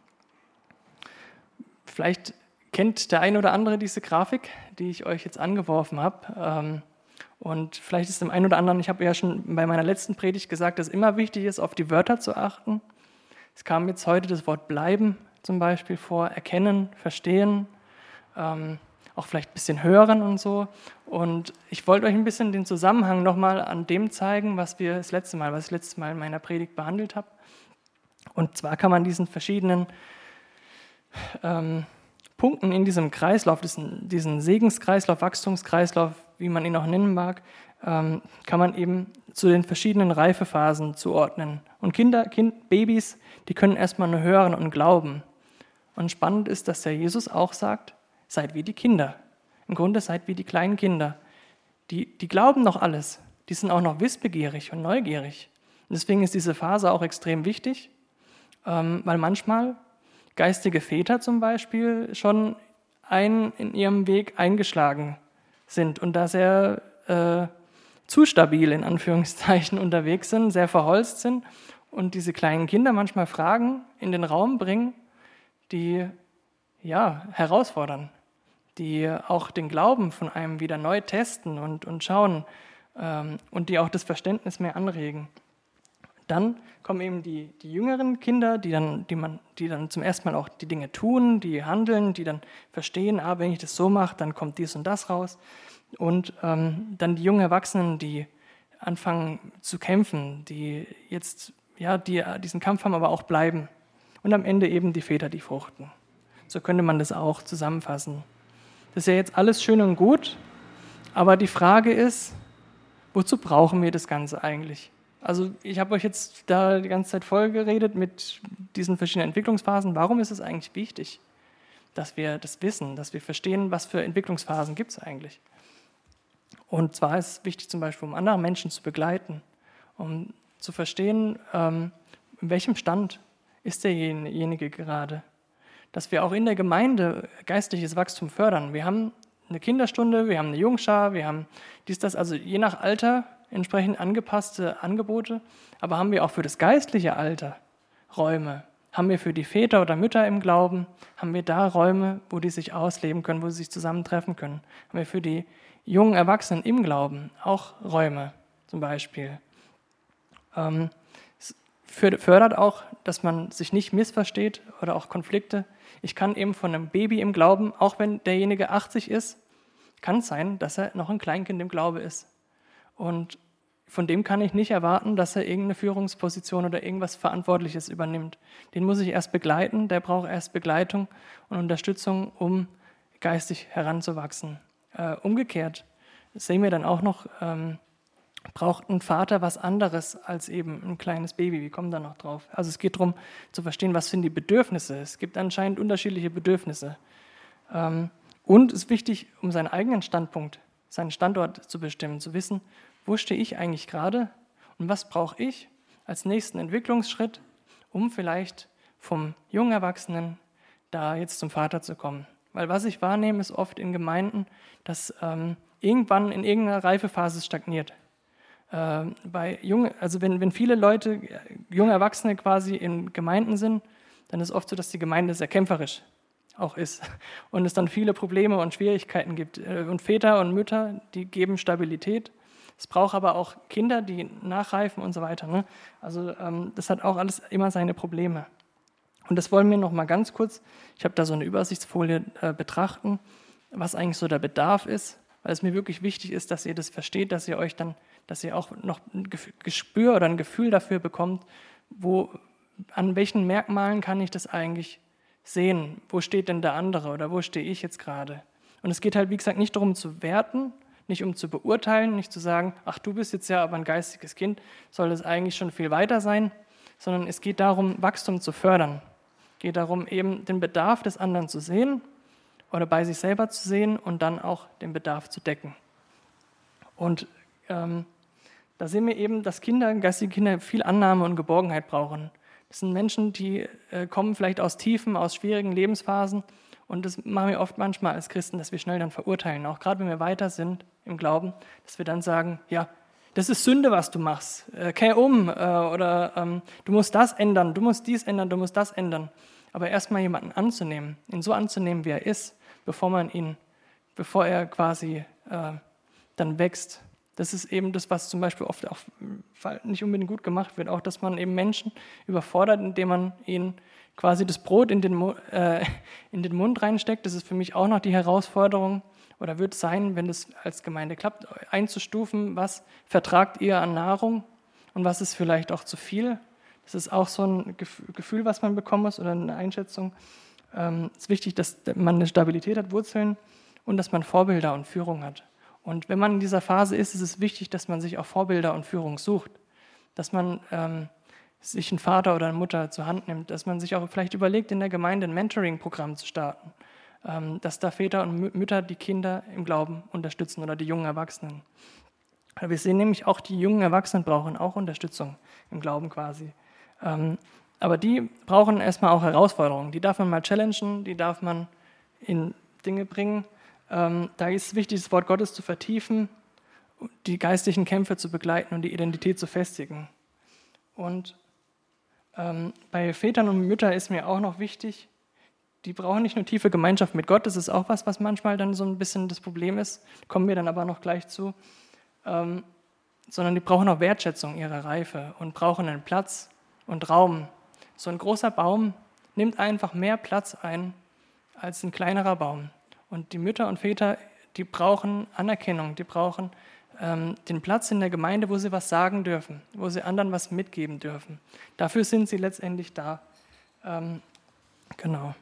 Vielleicht kennt der ein oder andere diese Grafik, die ich euch jetzt angeworfen habe. Ähm, und vielleicht ist dem einen oder anderen, ich habe ja schon bei meiner letzten Predigt gesagt, dass es immer wichtig ist, auf die Wörter zu achten. Es kam jetzt heute das Wort bleiben zum Beispiel vor, erkennen, verstehen, ähm, auch vielleicht ein bisschen hören und so. Und ich wollte euch ein bisschen den Zusammenhang nochmal an dem zeigen, was wir das letzte Mal, was ich das letzte Mal in meiner Predigt behandelt habe. Und zwar kann man diesen verschiedenen ähm, Punkten in diesem Kreislauf, diesen, diesen Segenskreislauf, Wachstumskreislauf, wie man ihn auch nennen mag, ähm, kann man eben zu den verschiedenen Reifephasen zuordnen. Und Kinder, kind, Babys, die können erstmal nur hören und glauben. Und spannend ist, dass der Jesus auch sagt, seid wie die Kinder. Im Grunde seid wie die kleinen Kinder. Die, die glauben noch alles. Die sind auch noch wissbegierig und neugierig. Und deswegen ist diese Phase auch extrem wichtig, ähm, weil manchmal geistige Väter zum Beispiel schon ein, in ihrem Weg eingeschlagen sind und da sehr äh, zu stabil in Anführungszeichen unterwegs sind, sehr verholzt sind und diese kleinen Kinder manchmal Fragen in den Raum bringen, die ja, herausfordern, die auch den Glauben von einem wieder neu testen und, und schauen ähm, und die auch das Verständnis mehr anregen. Dann kommen eben die, die jüngeren Kinder, die dann, die, man, die dann zum ersten Mal auch die Dinge tun, die handeln, die dann verstehen, ah, wenn ich das so mache, dann kommt dies und das raus. Und ähm, dann die jungen Erwachsenen, die anfangen zu kämpfen, die jetzt ja, die diesen Kampf haben, aber auch bleiben. Und am Ende eben die Väter, die fruchten. So könnte man das auch zusammenfassen. Das ist ja jetzt alles schön und gut, aber die Frage ist, wozu brauchen wir das Ganze eigentlich? Also ich habe euch jetzt da die ganze Zeit voll geredet mit diesen verschiedenen Entwicklungsphasen. Warum ist es eigentlich wichtig, dass wir das wissen, dass wir verstehen, was für Entwicklungsphasen gibt es eigentlich? Und zwar ist es wichtig zum Beispiel, um andere Menschen zu begleiten, um zu verstehen, ähm, in welchem Stand ist derjenige gerade. Dass wir auch in der Gemeinde geistliches Wachstum fördern. Wir haben eine Kinderstunde, wir haben eine Jungschar, wir haben dies, das, also je nach Alter entsprechend angepasste Angebote, aber haben wir auch für das geistliche Alter Räume? Haben wir für die Väter oder Mütter im Glauben, haben wir da Räume, wo die sich ausleben können, wo sie sich zusammentreffen können? Haben wir für die jungen Erwachsenen im Glauben auch Räume zum Beispiel? Ähm, es fördert auch, dass man sich nicht missversteht oder auch Konflikte. Ich kann eben von einem Baby im Glauben, auch wenn derjenige achtzig ist, kann es sein, dass er noch ein Kleinkind im Glaube ist. Und von dem kann ich nicht erwarten, dass er irgendeine Führungsposition oder irgendwas Verantwortliches übernimmt. Den muss ich erst begleiten, der braucht erst Begleitung und Unterstützung, um geistig heranzuwachsen. Äh, umgekehrt sehen wir dann auch noch, ähm, braucht ein Vater was anderes als eben ein kleines Baby. Wie kommen da noch drauf? Also es geht darum zu verstehen, was sind die Bedürfnisse. Es gibt anscheinend unterschiedliche Bedürfnisse. Ähm, und es ist wichtig, um seinen eigenen Standpunkt, seinen Standort zu bestimmen, zu wissen, wo stehe ich eigentlich gerade und was brauche ich als nächsten Entwicklungsschritt, um vielleicht vom jungen Erwachsenen da jetzt zum Vater zu kommen. Weil was ich wahrnehme, ist oft in Gemeinden, dass ähm, irgendwann in irgendeiner Reifephase stagniert. Äh, bei junge, also wenn, wenn viele Leute, junge Erwachsene quasi in Gemeinden sind, dann ist es oft so, dass die Gemeinde sehr kämpferisch auch ist und es dann viele Probleme und Schwierigkeiten gibt. Und Väter und Mütter, die geben Stabilität. Es braucht aber auch Kinder, die nachreifen und so weiter. Ne? Also ähm, das hat auch alles immer seine Probleme. Und das wollen wir noch mal ganz kurz, ich habe da so eine Übersichtsfolie, äh, betrachten, was eigentlich so der Bedarf ist, weil es mir wirklich wichtig ist, dass ihr das versteht, dass ihr euch dann, dass ihr auch noch ein Gespür oder ein Gefühl dafür bekommt, wo, an welchen Merkmalen kann ich das eigentlich sehen? Wo steht denn der andere oder wo stehe ich jetzt gerade? Und es geht halt, wie gesagt, nicht darum zu werten, nicht um zu beurteilen, nicht zu sagen, ach, du bist jetzt ja aber ein geistiges Kind, soll das eigentlich schon viel weiter sein, sondern es geht darum, Wachstum zu fördern. Es geht darum, eben den Bedarf des anderen zu sehen oder bei sich selber zu sehen und dann auch den Bedarf zu decken. Und ähm, da sehen wir eben, dass Kinder, geistige Kinder viel Annahme und Geborgenheit brauchen. Das sind Menschen, die äh, kommen vielleicht aus tiefen, aus schwierigen Lebensphasen. Und das machen wir oft manchmal als Christen, dass wir schnell dann verurteilen. Auch gerade wenn wir weiter sind im Glauben, dass wir dann sagen, ja, das ist Sünde, was du machst. Äh, kehr um äh, oder ähm, du musst das ändern, du musst dies ändern, du musst das ändern. Aber erstmal jemanden anzunehmen, ihn so anzunehmen, wie er ist, bevor man ihn, bevor er quasi äh, dann wächst. Das ist eben das, was zum Beispiel oft auch nicht unbedingt gut gemacht wird, auch dass man eben Menschen überfordert, indem man ihnen quasi das Brot in den, äh, in den Mund reinsteckt. Das ist für mich auch noch die Herausforderung oder wird sein, wenn das als Gemeinde klappt, einzustufen, was vertragt ihr an Nahrung und was ist vielleicht auch zu viel. Das ist auch so ein Gefühl, was man bekommen muss oder eine Einschätzung. Ähm, es ist wichtig, dass man eine Stabilität hat, Wurzeln und dass man Vorbilder und Führung hat. Und wenn man in dieser Phase ist, ist es wichtig, dass man sich auch Vorbilder und Führung sucht, dass man ähm, sich einen Vater oder eine Mutter zur Hand nimmt, dass man sich auch vielleicht überlegt, in der Gemeinde ein Mentoring-Programm zu starten, ähm, dass da Väter und Mütter die Kinder im Glauben unterstützen oder die jungen Erwachsenen. Wir sehen nämlich auch, die jungen Erwachsenen brauchen auch Unterstützung im Glauben quasi. Ähm, aber die brauchen erstmal auch Herausforderungen, die darf man mal challengen, die darf man in Dinge bringen. Ähm, da ist es wichtig, das Wort Gottes zu vertiefen, die geistlichen Kämpfe zu begleiten und die Identität zu festigen. Und ähm, bei Vätern und Müttern ist mir auch noch wichtig, die brauchen nicht nur tiefe Gemeinschaft mit Gott, das ist auch was, was manchmal dann so ein bisschen das Problem ist, kommen wir dann aber noch gleich zu, ähm, sondern die brauchen auch Wertschätzung ihrer Reife und brauchen einen Platz und Raum. So ein großer Baum nimmt einfach mehr Platz ein als ein kleinerer Baum. Und die Mütter und Väter, die brauchen Anerkennung, die brauchen ähm, den Platz in der Gemeinde, wo sie was sagen dürfen, wo sie anderen was mitgeben dürfen. Dafür sind sie letztendlich da. Ähm, genau.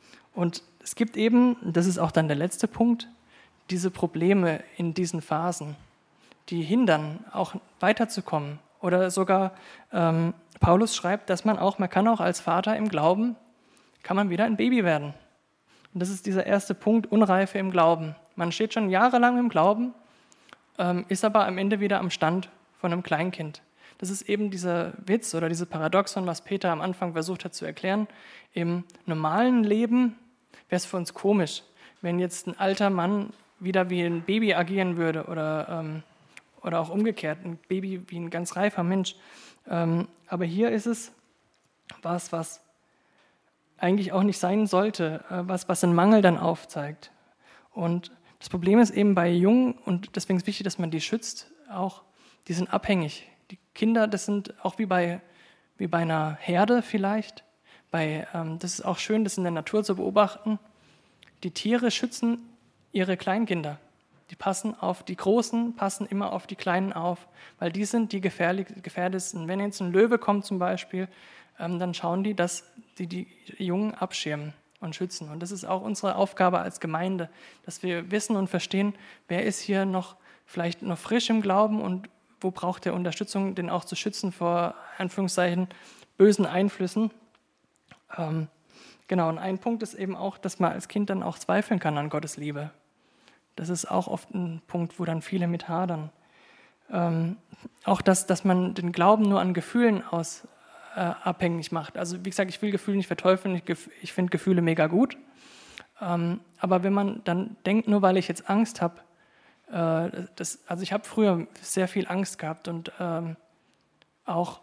Und es gibt eben, das ist auch dann der letzte Punkt, diese Probleme in diesen Phasen, die hindern, auch weiterzukommen. Oder sogar ähm, Paulus schreibt, dass man auch, man kann auch als Vater im Glauben, kann man wieder ein Baby werden. Und das ist dieser erste Punkt, Unreife im Glauben. Man steht schon jahrelang im Glauben, ähm, ist aber am Ende wieder am Stand von einem Kleinkind. Das ist eben dieser Witz oder diese Paradoxon, was Peter am Anfang versucht hat zu erklären. Im normalen Leben wäre es für uns komisch, wenn jetzt ein alter Mann wieder wie ein Baby agieren würde oder, ähm, oder auch umgekehrt, ein Baby wie ein ganz reifer Mensch. Ähm, aber hier ist es was, was eigentlich auch nicht sein sollte, was, was einen Mangel dann aufzeigt. Und das Problem ist eben bei Jungen, und deswegen ist es wichtig, dass man die schützt, auch, die sind abhängig. Die Kinder, das sind auch wie bei, wie bei einer Herde vielleicht. Bei, ähm, das ist auch schön, das in der Natur zu beobachten. Die Tiere schützen ihre Kleinkinder. Die passen auf die Großen, passen immer auf die Kleinen auf, weil die sind die gefährdesten. Wenn jetzt ein Löwe kommt zum Beispiel, ähm, dann schauen die, dass die die Jungen abschirmen und schützen. Und das ist auch unsere Aufgabe als Gemeinde, dass wir wissen und verstehen, wer ist hier noch vielleicht noch frisch im Glauben und wo braucht er Unterstützung, den auch zu schützen vor, Anführungszeichen, bösen Einflüssen. Ähm, genau, und ein Punkt ist eben auch, dass man als Kind dann auch zweifeln kann an Gottes Liebe. Das ist auch oft ein Punkt, wo dann viele mit hadern. Ähm, auch, dass, dass man den Glauben nur an Gefühlen aus äh, abhängig macht. Also wie gesagt, ich will Gefühle nicht verteufeln, ich, ich finde Gefühle mega gut. Ähm, aber wenn man dann denkt, nur weil ich jetzt Angst habe, äh, das, also ich habe früher sehr viel Angst gehabt und ähm, auch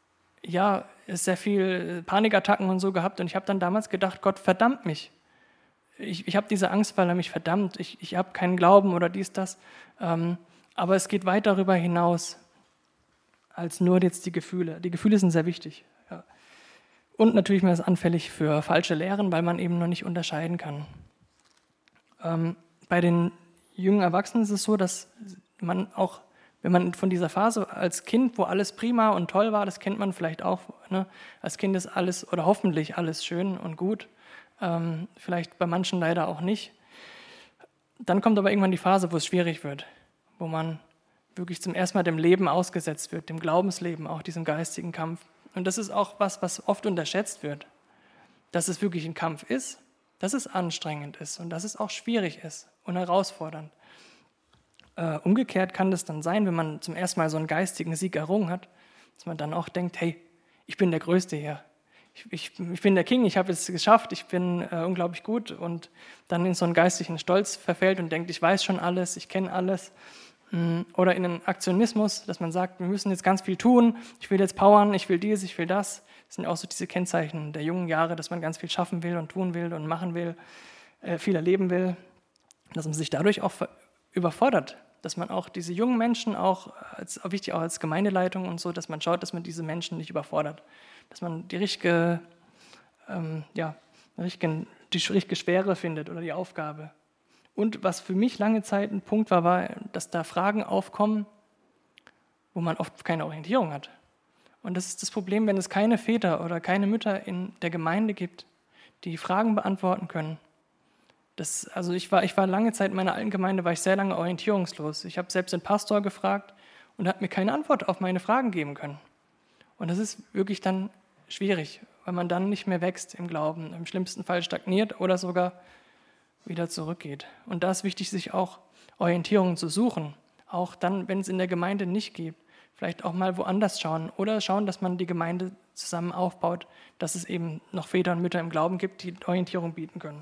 ja, sehr viel Panikattacken und so gehabt und ich habe dann damals gedacht, Gott verdammt mich. Ich, ich habe diese Angst, weil er mich verdammt. Ich, ich habe keinen Glauben oder dies, das. Ähm, aber es geht weit darüber hinaus als nur jetzt die Gefühle. Die Gefühle sind sehr wichtig. Ja. Und natürlich man ist anfällig für falsche Lehren, weil man eben noch nicht unterscheiden kann. Ähm, bei den jungen Erwachsenen ist es so, dass man auch, wenn man von dieser Phase als Kind, wo alles prima und toll war, das kennt man vielleicht auch, ne? Als Kind ist alles oder hoffentlich alles schön und gut, ähm, vielleicht bei manchen leider auch nicht. Dann kommt aber irgendwann die Phase, wo es schwierig wird, wo man wirklich zum ersten Mal dem Leben ausgesetzt wird, dem Glaubensleben, auch diesem geistigen Kampf. Und das ist auch was, was oft unterschätzt wird, dass es wirklich ein Kampf ist, dass es anstrengend ist und dass es auch schwierig ist und herausfordernd. Äh, umgekehrt kann das dann sein, wenn man zum ersten Mal so einen geistigen Sieg errungen hat, dass man dann auch denkt, hey, ich bin der Größte hier. Ich, ich, ich bin der King, ich habe es geschafft, ich bin äh, unglaublich gut und dann in so einen geistigen Stolz verfällt und denkt, ich weiß schon alles, ich kenne alles. Oder in einen Aktionismus, dass man sagt, wir müssen jetzt ganz viel tun, ich will jetzt powern, ich will dies, ich will das. Das sind auch so diese Kennzeichen der jungen Jahre, dass man ganz viel schaffen will und tun will und machen will, äh, viel erleben will, dass man sich dadurch auch überfordert, dass man auch diese jungen Menschen auch, als, auch wichtig auch als Gemeindeleitung und so, dass man schaut, dass man diese Menschen nicht überfordert, dass man die richtige, ähm, ja, die richtige, die richtige Schwere findet oder die Aufgabe. Und was für mich lange Zeit ein Punkt war, war, dass da Fragen aufkommen, wo man oft keine Orientierung hat. Und das ist das Problem, wenn es keine Väter oder keine Mütter in der Gemeinde gibt, die Fragen beantworten können. Das, also ich war, ich war lange Zeit in meiner alten Gemeinde, war ich sehr lange orientierungslos. Ich habe selbst den Pastor gefragt und hat mir keine Antwort auf meine Fragen geben können. Und das ist wirklich dann schwierig, weil man dann nicht mehr wächst im Glauben, im schlimmsten Fall stagniert oder sogar wieder zurückgeht. Und da ist wichtig, sich auch Orientierung zu suchen. Auch dann, wenn es in der Gemeinde nicht gibt. Vielleicht auch mal woanders schauen oder schauen, dass man die Gemeinde zusammen aufbaut, dass es eben noch Väter und Mütter im Glauben gibt, die Orientierung bieten können.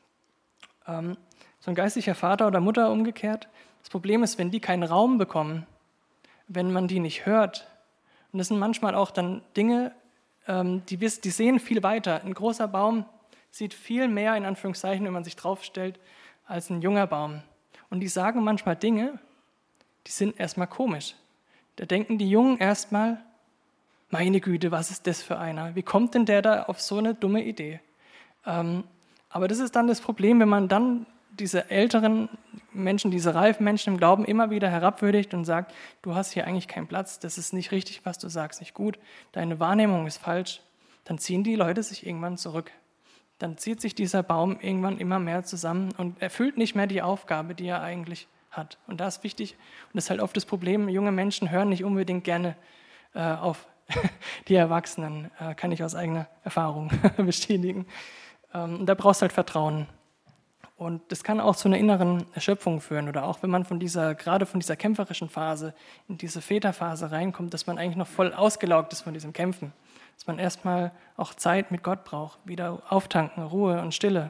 Ähm, so ein geistlicher Vater oder Mutter umgekehrt. Das Problem ist, wenn die keinen Raum bekommen, wenn man die nicht hört. Und das sind manchmal auch dann Dinge, ähm, die, die sehen viel weiter. Ein großer Baum sieht viel mehr, in Anführungszeichen, wenn man sich draufstellt, als ein junger Baum. Und die sagen manchmal Dinge, die sind erstmal komisch. Da denken die Jungen erstmal, meine Güte, was ist das für einer? Wie kommt denn der da auf so eine dumme Idee? Ähm, aber das ist dann das Problem, wenn man dann diese älteren Menschen, diese reifen Menschen im Glauben immer wieder herabwürdigt und sagt, du hast hier eigentlich keinen Platz, das ist nicht richtig, was du sagst, nicht gut, deine Wahrnehmung ist falsch, dann ziehen die Leute sich irgendwann zurück. Dann zieht sich dieser Baum irgendwann immer mehr zusammen und erfüllt nicht mehr die Aufgabe, die er eigentlich hat. Und da ist wichtig, und das ist halt oft das Problem, junge Menschen hören nicht unbedingt gerne äh, auf die Erwachsenen, äh, kann ich aus eigener Erfahrung bestätigen. Ähm, und da brauchst du halt Vertrauen. Und das kann auch zu einer inneren Erschöpfung führen oder auch wenn man von dieser, gerade von dieser kämpferischen Phase in diese Väterphase reinkommt, dass man eigentlich noch voll ausgelaugt ist von diesem Kämpfen. Dass man erstmal auch Zeit mit Gott braucht, wieder auftanken, Ruhe und Stille.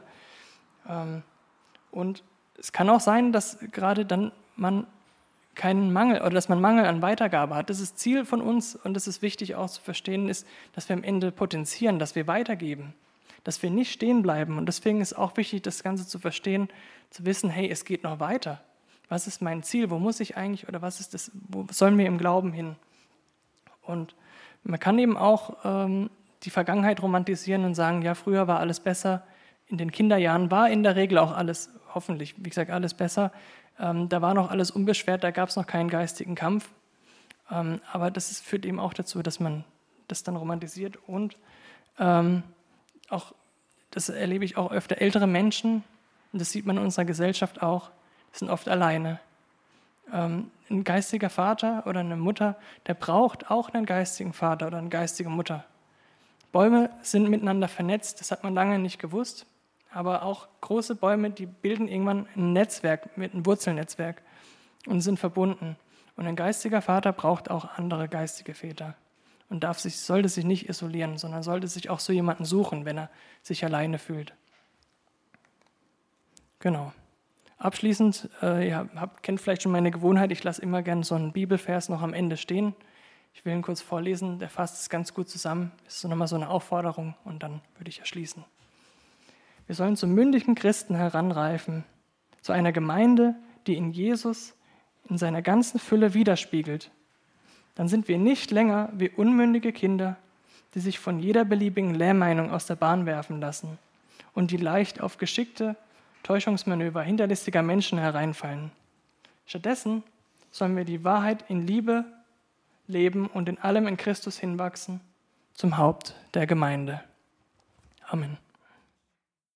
Und es kann auch sein, dass gerade dann man keinen Mangel oder dass man Mangel an Weitergabe hat. Das ist Ziel von uns und das ist wichtig auch zu verstehen, ist, dass wir am Ende potenzieren, dass wir weitergeben, dass wir nicht stehen bleiben. Und deswegen ist auch wichtig, das Ganze zu verstehen, zu wissen, hey, es geht noch weiter. Was ist mein Ziel? Wo muss ich eigentlich oder was ist das? Wo sollen wir im Glauben hin? Und man kann eben auch ähm, die Vergangenheit romantisieren und sagen, ja, früher war alles besser. In den Kinderjahren war in der Regel auch alles, hoffentlich, wie gesagt, alles besser. Ähm, da war noch alles unbeschwert, da gab es noch keinen geistigen Kampf. Ähm, aber das ist, führt eben auch dazu, dass man das dann romantisiert. Und ähm, auch, das erlebe ich auch öfter, ältere Menschen, und das sieht man in unserer Gesellschaft auch, sind oft alleine. Ähm, ein geistiger Vater oder eine Mutter, der braucht auch einen geistigen Vater oder eine geistige Mutter. Bäume sind miteinander vernetzt, das hat man lange nicht gewusst, aber auch große Bäume, die bilden irgendwann ein Netzwerk, mit einem Wurzelnetzwerk und sind verbunden. Und ein geistiger Vater braucht auch andere geistige Väter und darf sich, sollte sich nicht isolieren, sondern sollte sich auch so jemanden suchen, wenn er sich alleine fühlt. Genau. Abschließend, äh, ihr habt, kennt vielleicht schon meine Gewohnheit, ich lasse immer gerne so einen Bibelvers noch am Ende stehen. Ich will ihn kurz vorlesen, der fasst es ganz gut zusammen. Das ist so nochmal so eine Aufforderung und dann würde ich erschließen. Wir sollen zu mündigen Christen heranreifen, zu einer Gemeinde, die in Jesus in seiner ganzen Fülle widerspiegelt. Dann sind wir nicht länger wie unmündige Kinder, die sich von jeder beliebigen Lehrmeinung aus der Bahn werfen lassen und die leicht auf geschickte Täuschungsmanöver hinterlistiger Menschen hereinfallen. Stattdessen sollen wir die Wahrheit in Liebe leben und in allem in Christus hinwachsen, zum Haupt der Gemeinde. Amen.